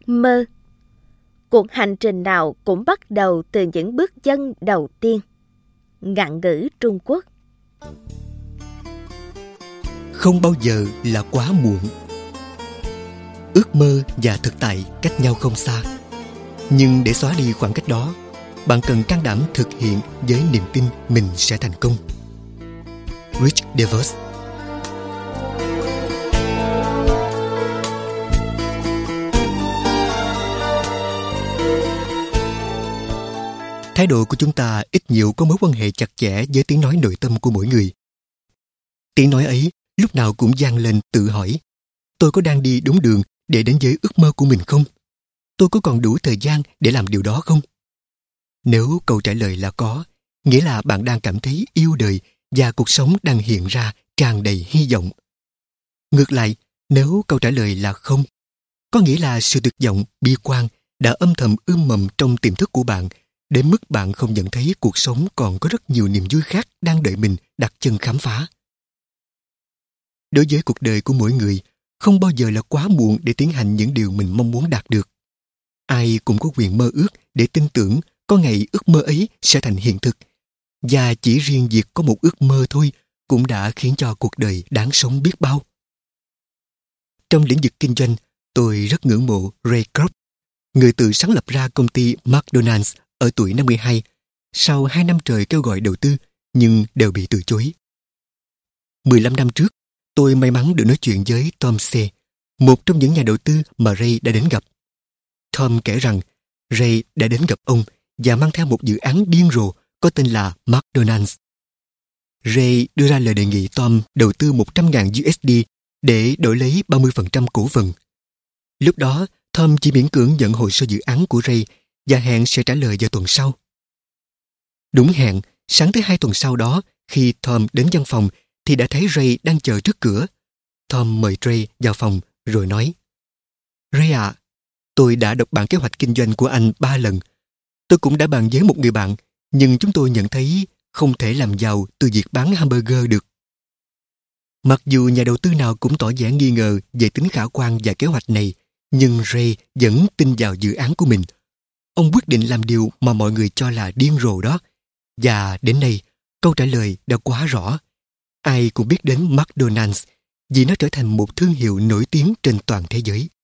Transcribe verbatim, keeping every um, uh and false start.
Mơ. Cuộc hành trình nào cũng bắt đầu từ những bước chân đầu tiên. Ngạn ngữ Trung Quốc. Không bao giờ là quá muộn. Ước mơ và thực tại cách nhau không xa. Nhưng để xóa đi khoảng cách đó, bạn cần can đảm thực hiện với niềm tin mình sẽ thành công. Rich DeVos. Thái độ của chúng ta ít nhiều có mối quan hệ chặt chẽ với tiếng nói nội tâm của mỗi người. Tiếng nói ấy lúc nào cũng vang lên tự hỏi: tôi có đang đi đúng đường để đến với ước mơ của mình không? Tôi có còn đủ thời gian để làm điều đó không? Nếu câu trả lời là có, nghĩa là bạn đang cảm thấy yêu đời và cuộc sống đang hiện ra tràn đầy hy vọng. Ngược lại, nếu câu trả lời là không, có nghĩa là sự tuyệt vọng, bi quan đã âm thầm ươm mầm trong tiềm thức của bạn đến mức bạn không nhận thấy cuộc sống còn có rất nhiều niềm vui khác đang đợi mình đặt chân khám phá. Đối với cuộc đời của mỗi người, không bao giờ là quá muộn để tiến hành những điều mình mong muốn đạt được. Ai cũng có quyền mơ ước để tin tưởng có ngày ước mơ ấy sẽ thành hiện thực. Và chỉ riêng việc có một ước mơ thôi cũng đã khiến cho cuộc đời đáng sống biết bao. Trong lĩnh vực kinh doanh, tôi rất ngưỡng mộ Ray Kroc, người tự sáng lập ra công ty McDonald's ở tuổi năm mươi hai, sau hai năm trời kêu gọi đầu tư, nhưng đều bị từ chối. mười lăm năm trước, tôi may mắn được nói chuyện với Tom C., một trong những nhà đầu tư mà Ray đã đến gặp. Tom kể rằng Ray đã đến gặp ông và mang theo một dự án điên rồ có tên là McDonald's. Ray đưa ra lời đề nghị Tom đầu tư một trăm nghìn đô la để đổi lấy ba mươi phần trăm cổ phần. Lúc đó, Tom chỉ miễn cưỡng nhận hồ sơ dự án của Ray và hẹn sẽ trả lời vào tuần sau. Đúng hẹn, sáng thứ hai tuần sau đó, khi Tom đến văn phòng thì đã thấy Ray đang chờ trước cửa. Tom mời Ray vào phòng rồi nói: Ray ạ, à, tôi đã đọc bản kế hoạch kinh doanh của anh ba lần. Tôi cũng đã bàn với một người bạn, nhưng chúng tôi nhận thấy không thể làm giàu từ việc bán hamburger được. Mặc dù nhà đầu tư nào cũng tỏ vẻ nghi ngờ về tính khả quan và kế hoạch này, nhưng Ray vẫn tin vào dự án của mình. Ông quyết định làm điều mà mọi người cho là điên rồ đó. Và đến nay, câu trả lời đã quá rõ. Ai cũng biết đến McDonald's vì nó trở thành một thương hiệu nổi tiếng trên toàn thế giới.